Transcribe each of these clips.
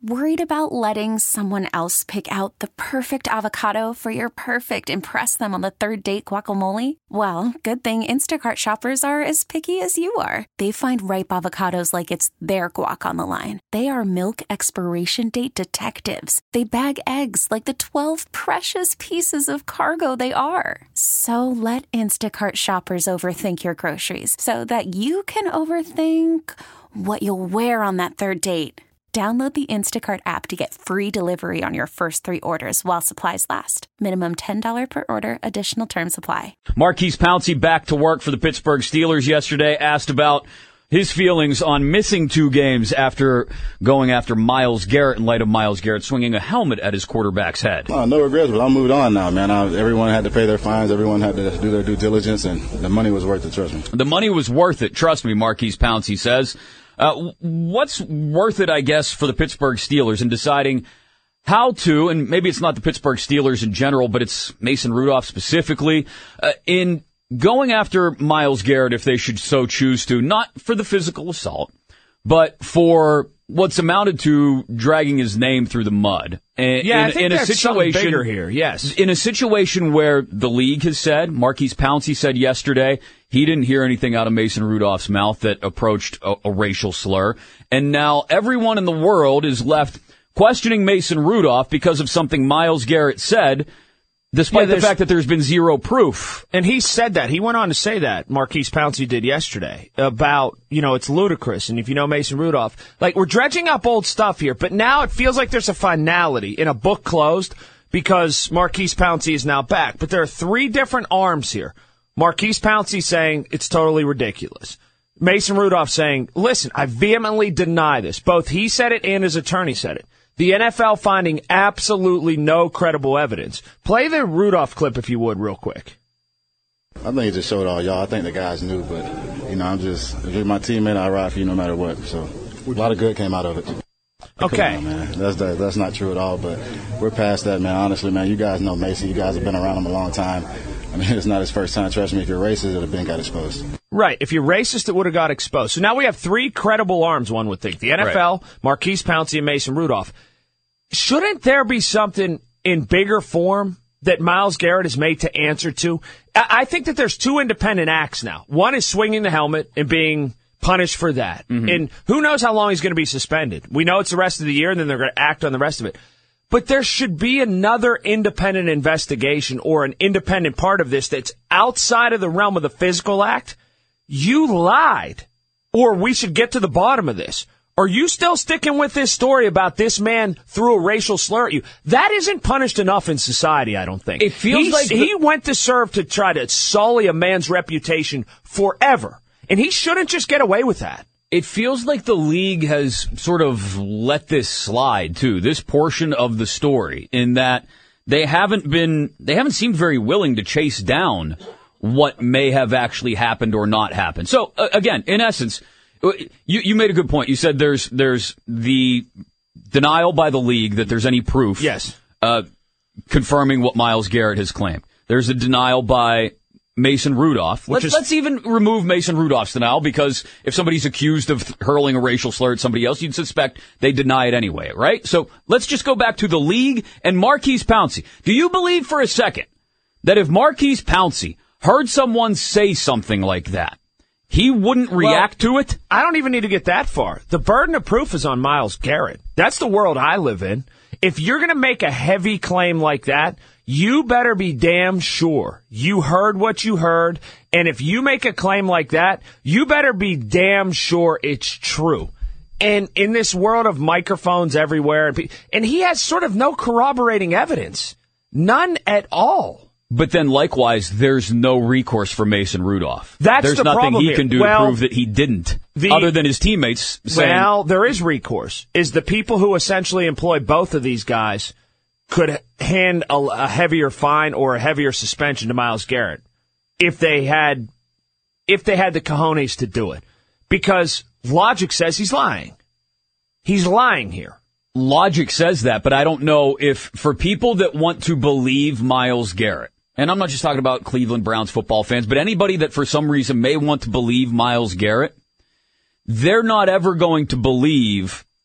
Worried about letting someone else pick out the perfect avocado for your perfect impress them on the third date guacamole? Well, good thing Instacart shoppers are as picky as you are. They find ripe avocados like it's their guac on the line. They are milk expiration date detectives. They bag eggs like the 12 precious pieces of cargo they are. So let Instacart shoppers overthink your groceries so that you can overthink what you'll wear on that third date. Download the Instacart app to get free delivery on your first 3 orders while supplies last. Minimum $10 per order. Additional terms apply. Maurkice Pouncey back to work for the Pittsburgh Steelers yesterday, asked about his feelings on missing 2 games after going after Myles Garrett in light of Myles Garrett swinging a helmet at his quarterback's head. No regrets, but I moved on now, man. Everyone had to pay their fines. Everyone had to do their due diligence, and the money was worth it, trust me. The money was worth it, trust me, Maurkice Pouncey says. What's worth it, I guess, for the Pittsburgh Steelers in deciding how to, and maybe it's not the Pittsburgh Steelers in general, but it's Mason Rudolph specifically, in going after Myles Garrett if they should so choose to, not for the physical assault, but for what's amounted to dragging his name through the mud. I think there's something bigger here, yes. In a situation where the league has said, Maurkice Pouncey said yesterday, he didn't hear anything out of Mason Rudolph's mouth that approached a racial slur. And now everyone in the world is left questioning Mason Rudolph because of something Myles Garrett said, despite the fact that there's been zero proof. And he said that. He went on to say that, Maurkice Pouncey did yesterday, about, it's ludicrous. And if you know Mason Rudolph, we're dredging up old stuff here, but now it feels like there's a finality in a book closed because Maurkice Pouncey is now back. But there are 3 different arms here. Maurkice Pouncey saying it's totally ridiculous. Mason Rudolph saying, listen, I vehemently deny this. Both he said it and his attorney said it. The NFL finding absolutely no credible evidence. Play the Rudolph clip, if you would, real quick. I think it just showed all y'all. I think the guys knew, but, if you're my teammate, I ride for you no matter what. So a lot of good came out of it. Okay. Come on, man. That's not true at all, but we're past that, man. Honestly, man, you guys know Mason. You guys have been around him a long time. It's not his first time. Trust me, if you're racist, it would have been got exposed. Right. If you're racist, it would have got exposed. So now we have 3 credible arms, one would think. The NFL, right. Maurkice Pouncey, and Mason Rudolph. Shouldn't there be something in bigger form that Myles Garrett is made to answer to? I think that there's 2 independent acts now. One is swinging the helmet and being punished for that. Mm-hmm. And who knows how long he's going to be suspended. We know it's the rest of the year, and then they're going to act on the rest of it. But there should be another independent investigation or an independent part of this that's outside of the realm of the physical act. You lied, or we should get to the bottom of this. Are you still sticking with this story about this man threw a racial slur at you? That isn't punished enough in society, I don't think. It feels he went to serve to try to sully a man's reputation forever, and he shouldn't just get away with that. It feels like the league has sort of let this slide, too, this portion of the story, in that they haven't seemed very willing to chase down what may have actually happened or not happened. So, again, in essence, you made a good point. You said there's the denial by the league that there's any proof. Yes. Confirming what Myles Garrett has claimed. There's a denial by Mason Rudolph. Let's even remove Mason Rudolph's denial, because if somebody's accused of hurling a racial slur at somebody else, you'd suspect they deny it anyway, right? So let's just go back to the league and Maurkice Pouncey. Do you believe for a second that if Maurkice Pouncey heard someone say something like that, he wouldn't react to it? I don't even need to get that far. The burden of proof is on Myles Garrett. That's the world I live in. If you're going to make a heavy claim like that, you better be damn sure you heard what you heard. And if you make a claim like that, you better be damn sure it's true. And in this world of microphones everywhere, and he has sort of no corroborating evidence. None at all. But then, likewise, there's no recourse for Mason Rudolph. There's nothing problem he here. can do to prove that he didn't, other than his teammates saying... Well, there is recourse. Is the people who essentially employ both of these guys could hand a heavier fine or a heavier suspension to Myles Garrett if they had the cojones to do it. Because logic says he's lying. He's lying here. Logic says that, but I don't know if, for people that want to believe Myles Garrett, and I'm not just talking about Cleveland Browns football fans, but anybody that for some reason may want to believe Myles Garrett, they're not ever going to believe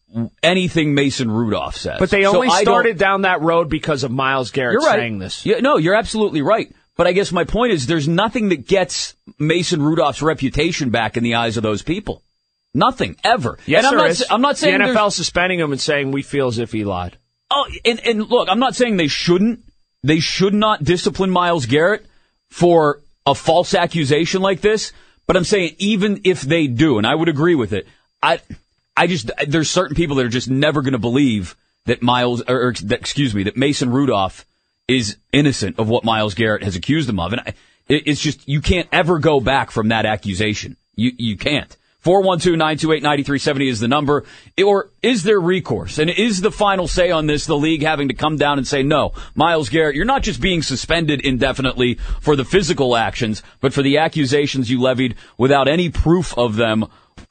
anything Mason Rudolph says. But they only started down that road because of Myles Garrett saying this. Yeah, no, you're absolutely right. But I guess my point is there's nothing that gets Mason Rudolph's reputation back in the eyes of those people. Nothing, ever. Yes, and I'm not saying the NFL suspending him and saying we feel as if he lied. Oh, and look, I'm not saying they shouldn't. They should not discipline Myles Garrett for a false accusation like this. But I'm saying even if they do, and I would agree with it, there's certain people that are just never going to believe that that Mason Rudolph is innocent of what Myles Garrett has accused him of. And it's just, you can't ever go back from that accusation. You can't. 412-928-9370 is the number. Or is there recourse? And is the final say on this the league having to come down and say, no, Myles Garrett, you're not just being suspended indefinitely for the physical actions, but for the accusations you levied without any proof of them?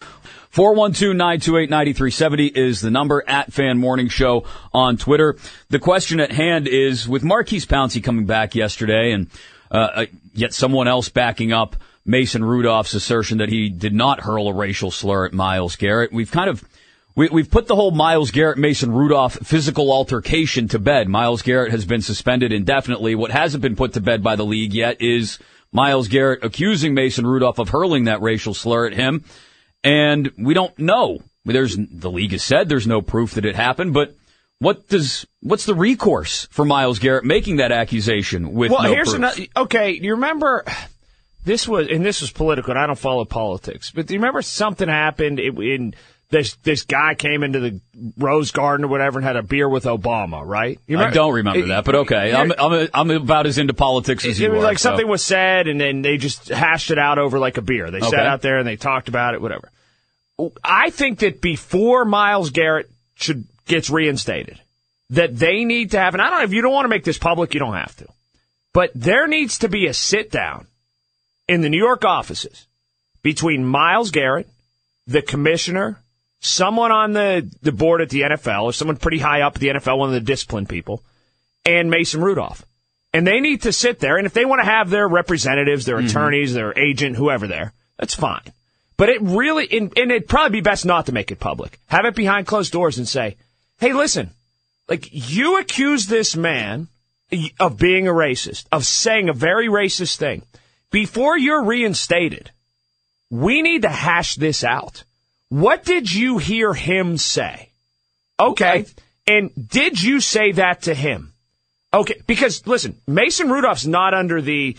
412-928-9370 is the number, at Fan Morning Show on Twitter. The question at hand is, with Maurkice Pouncey coming back yesterday and yet someone else backing up Mason Rudolph's assertion that he did not hurl a racial slur at Myles Garrett, we've put the whole Myles Garrett, Mason Rudolph physical altercation to bed. Myles Garrett has been suspended indefinitely. What hasn't been put to bed by the league yet is Myles Garrett accusing Mason Rudolph of hurling that racial slur at him. And we don't know. The league has said there's no proof that it happened, but what's the recourse for Myles Garrett making that accusation with no proof? Okay, you remember this was political, and I don't follow politics, but do you remember something happened this guy came into the Rose Garden or whatever and had a beer with Obama, right? I don't remember that, but okay. I'm about as into politics as you are. It was like something was said, and then they just hashed it out over like a beer. They sat out there and they talked about it, whatever. I think that before Myles Garrett gets reinstated, that they need to have, and I don't know, if you don't want to make this public, you don't have to, but there needs to be a sit-down in the New York offices between Myles Garrett, the commissioner, someone on the board at the NFL, or someone pretty high up at the NFL, one of the discipline people, and Mason Rudolph. And they need to sit there, and if they want to have their representatives, their attorneys, their agent, whoever there, that's fine. But it really, and it'd probably be best not to make it public. Have it behind closed doors and say, hey, listen, like, you accuse this man of being a racist, of saying a very racist thing. Before you're reinstated, we need to hash this out. What did you hear him say? Okay. And did you say that to him? Okay. Because, listen, Mason Rudolph's not under the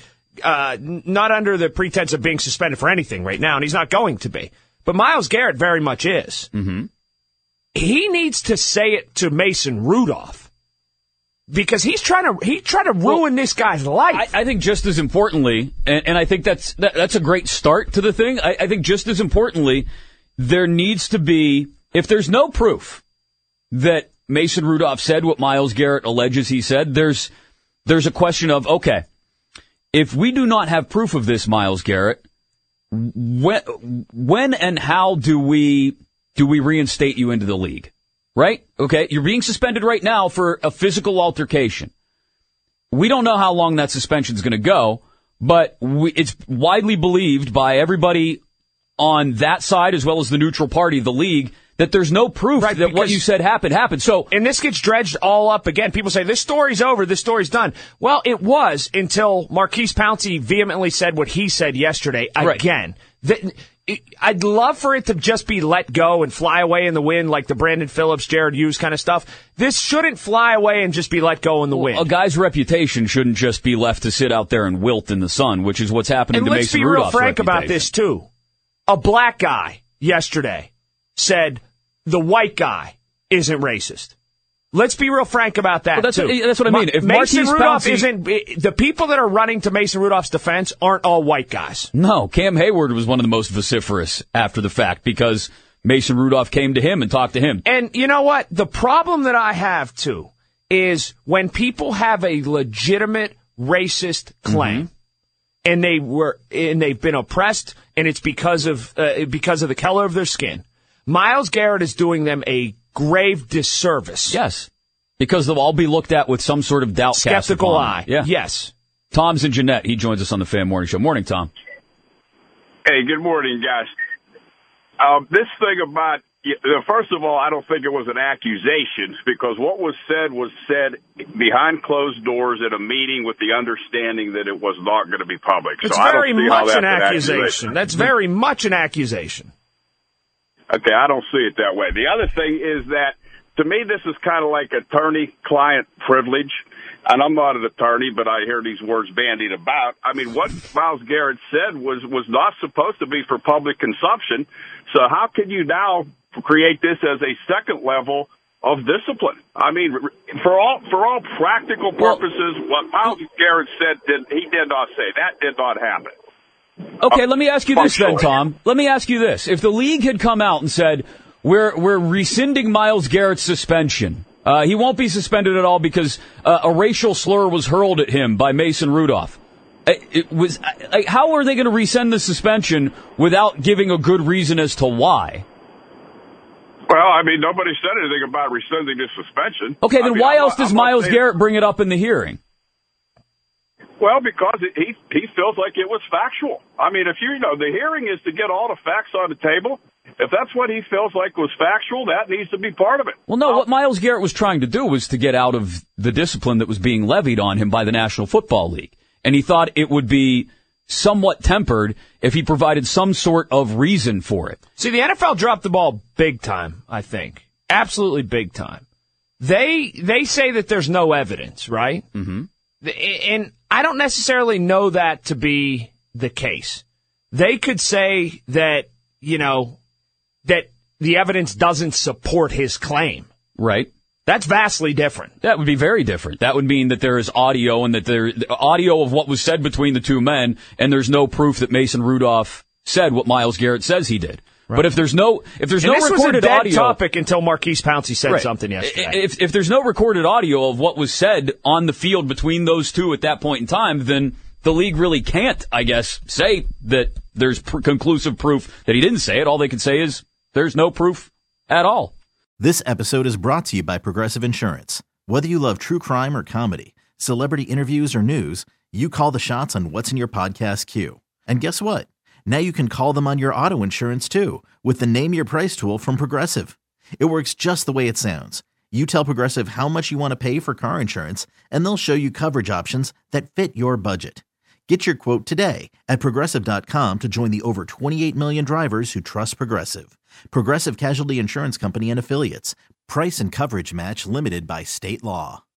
pretense of being suspended for anything right now, and he's not going to be. But Myles Garrett very much is. Mm-hmm. He needs to say it to Mason Rudolph because he's trying to ruin this guy's life. I think just as importantly, and I think that's a great start to the thing. I think just as importantly, there needs to be, if there's no proof that Mason Rudolph said what Myles Garrett alleges he said, there's a question of, okay, if we do not have proof of this, Myles Garrett, when and how do we reinstate you into the league? Right? Okay, you're being suspended right now for a physical altercation. We don't know how long that suspension is going to go, but it's widely believed by everybody on that side as well as the neutral party, the league, that there's no proof that what you said happened. So, and this gets dredged all up again. People say, this story's over, this story's done. Well, it was until Maurkice Pouncey vehemently said what he said yesterday again. I'd love for it to just be let go and fly away in the wind like the Brandon Phillips, Jared Hughes kind of stuff. This shouldn't fly away and just be let go in the wind. A guy's reputation shouldn't just be left to sit out there and wilt in the sun, which is what's happening to Mason Rudolph's reputation. And let's be real frank about this, too. A black guy yesterday said the white guy isn't racist. Let's be real frank about that, too. That's what I mean. If Mason Rudolph isn't, the people that are running to Mason Rudolph's defense aren't all white guys. No, Cam Hayward was one of the most vociferous after the fact because Mason Rudolph came to him and talked to him. And you know what? The problem that I have, too, is when people have a legitimate racist claim, and they've been oppressed, and it's because of the color of their skin. Myles Garrett is doing them a grave disservice. Yes, because they'll all be looked at with some sort of doubt, skeptical eye. Yeah. Yes. Tom's in Jeanette. He joins us on the Fan Morning Show. Morning, Tom. Hey, good morning, guys. This thing about First of all, I don't think it was an accusation because what was said behind closed doors at a meeting with the understanding that it was not going to be public. It's so very much an accusation. That's very much an accusation. Okay, I don't see it that way. The other thing is that, to me, this is kind of like attorney-client privilege. And I'm not an attorney, but I hear these words bandied about. I mean, what Myles Garrett said was not supposed to be for public consumption. So how can you now create this as a second level of discipline? I mean, for all practical purposes, what Myles Garrett said, he did not say. That did not happen. Okay, let me ask you this then, Tom. Let me ask you this. If the league had come out and said, we're rescinding Myles Garrett's suspension, he won't be suspended at all because a racial slur was hurled at him by Mason Rudolph. How are they going to rescind the suspension without giving a good reason as to why? Well, I mean, nobody said anything about rescinding the suspension. Okay, then why else does Myles Garrett bring it up in the hearing? Well, because he feels like it was factual. I mean, the hearing is to get all the facts on the table. If that's what he feels like was factual, that needs to be part of it. Well, no, what Myles Garrett was trying to do was to get out of the discipline that was being levied on him by the National Football League. And he thought it would be somewhat tempered if he provided some sort of reason for it. See, the NFL dropped the ball big time, I think. Absolutely big time. They say that there's no evidence, right? Mm-hmm. And I don't necessarily know that to be the case. They could say that, that the evidence doesn't support his claim. Right. That's vastly different. That would be very different. That would mean that there is audio and that there audio of what was said between the two men, and there's no proof that Mason Rudolph said what Myles Garrett says he did. Right. But if there's no this recorded was a dead audio topic until Marquise Pouncey said something yesterday. If there's no recorded audio of what was said on the field between those two at that point in time, then the league really can't, I guess, say that there's conclusive proof that he didn't say it. All they can say is there's no proof at all. This episode is brought to you by Progressive Insurance. Whether you love true crime or comedy, celebrity interviews or news, you call the shots on what's in your podcast queue. And guess what? Now you can call them on your auto insurance too with the Name Your Price tool from Progressive. It works just the way it sounds. You tell Progressive how much you want to pay for car insurance, and they'll show you coverage options that fit your budget. Get your quote today at Progressive.com to join the over 28 million drivers who trust Progressive. Progressive Casualty Insurance Company and Affiliates. Price and coverage match limited by state law.